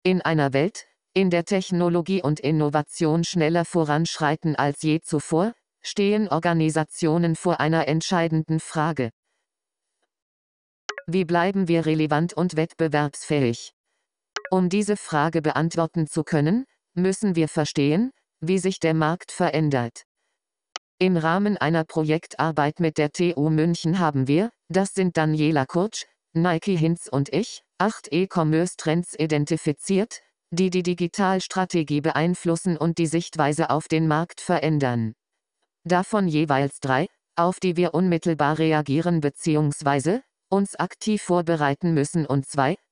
In einer Welt, in der Technologie und Innovation schneller voranschreiten als je zuvor, stehen Organisationen vor einer entscheidenden Frage. Wie bleiben wir relevant und wettbewerbsfähig? Um diese Frage beantworten zu können, müssen wir verstehen, wie sich der Markt verändert. Im Rahmen einer Projektarbeit mit der TU München haben wir, das sind Daniela Kurtsch, Nike Hinz und ich, 8 E-Commerce-Trends identifiziert, die die Digitalstrategie beeinflussen und die Sichtweise auf den Markt verändern. Davon jeweils 3, auf die wir unmittelbar reagieren bzw. uns aktiv vorbereiten müssen und 2,